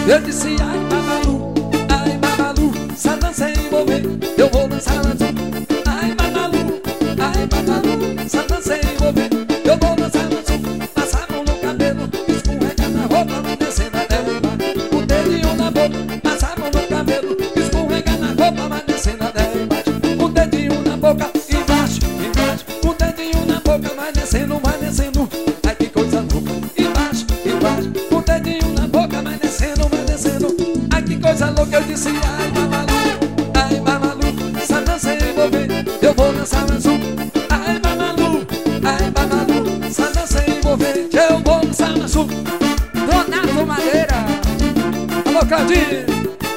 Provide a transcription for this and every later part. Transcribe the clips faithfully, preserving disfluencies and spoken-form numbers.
Eu disse ai Babalu, ai Babalu, essa dança é envolver, eu vou dançar mais um. Ai Babalu, ai Babalu, essa dança é envolver, eu vou dançar mais um. Passa a mão no cabelo, escorrega na roupa, vai descendo até o embaixo. O dedinho na boca, passa a mão no cabelo, escorrega na roupa, vai descendo até embaixo. O dedinho na boca, embaixo, embaixo. O dedinho na boca, vai descendo, vai descendo. Ai que coisa louca, embaixo, embaixo. O dedinho na boca, vai descendo, vai descendo. Ai que coisa louca, eu disse ai Babalu, ai Babalu, essa dança é envolver, eu vou dançar mais um. Ai Babalu, ai Babalu, essa dança é envolver, eu vou dançar mais um. Donato Madeira. Alô Cadinho.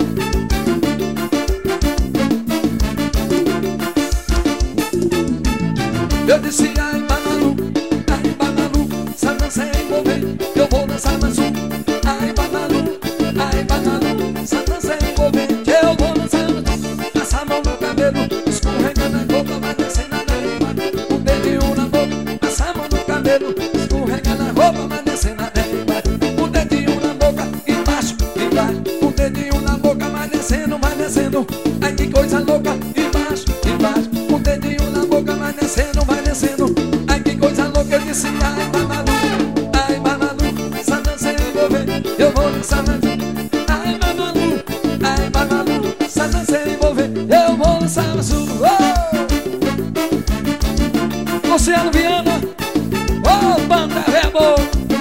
Eu disse ai Babalu, ai Babalu, essa dança é envolver, eu vou dançar mais um. Ai Babalu, ai Babalu, essa dança é envolver, eu vou dançar mais um. Passa a mão no cabelo, escorrega na roupa, vai descendo até embaixo. O dedinho na boca, passa a mão no cabelo, escorrega na roupa, vai descendo até embaixo. O dedinho na boca, embaixo, embaixo. O dedinho na boca, vai descendo, vai descendo. Ai que coisa louca, embaixo, embaixo. O dedinho na boca, vai descendo, vai descendo. Ai que coisa louca, eu disse ai Babalu, ai Babalu, essa dança é envolver, eu vou dançar mais um. Ai Babalu, ai Babalu, essa dança é envolver, eu vou dançar mais um. Oh! Luciano Viana, oh banda Rebo.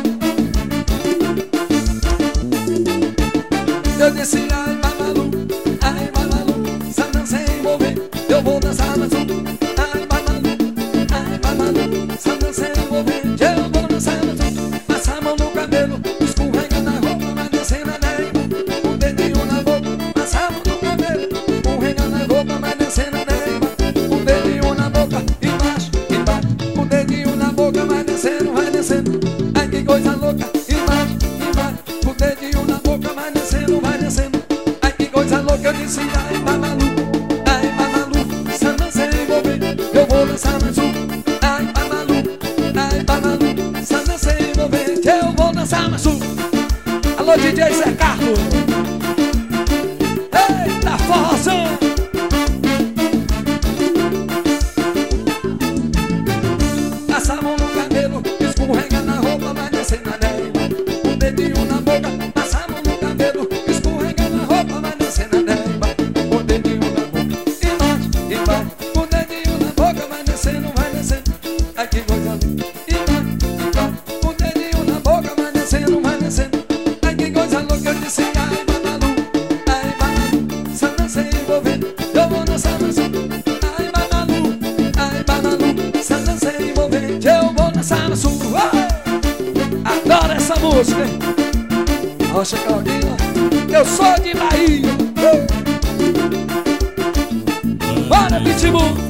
Eu disse ai Babalu, ai Babalu, essa dança é envolver, eu vou dançar mais um. Ai Babalu, ai Babalu, essa dança é envolver, eu vou dançar mais um. Passa a mão no cabelo, escorrega na roupa, vai descendo até embaixo. O dedinho na boca, passa a mão no cabelo, escorrega na roupa, vai descendo até embaixo. O dedinho na boca, embaixo, embaixo. O dedinho na boca, vai descendo, vai descendo. Ai que coisa louca, embaixo, embaixo. O dedinho na boca, vai descendo, vai descendo. Ai que coisa louca, eu disse ai Babalu, ai Babalu, essa dança é envolver, eu vou dançar mais um. Ai Babalu, ai Babalu, essa dança é envolver, eu vou dançar mais um. Alô D J Zé Carlos, eita forrozão. Passa a mão no cabelo, escorrega na roupa, vai descendo até embaixo. O dedinho na boca, passa a mão no cabelo, escorrega na roupa, vai descendo até embaixo. O dedinho na boca, embaixo, embaixo. O dedinho na boca, vai descendo, vai descendo. Ai que coisa linda, embaixo, embaixo. O dedinho na boca, vai descendo, vai descendo. Ai que coisa louca, eu disse ai Babalu, ai Babalu, essa dança é envolver, eu vou dançar mais um. Ai Babalu, ai Babalu, essa dança é envolver, eu vou dançar mais um. Oh! Adoro essa música, hein? Rocha Claudinha, eu sou de Bahia. Uh! Bora Pitbull.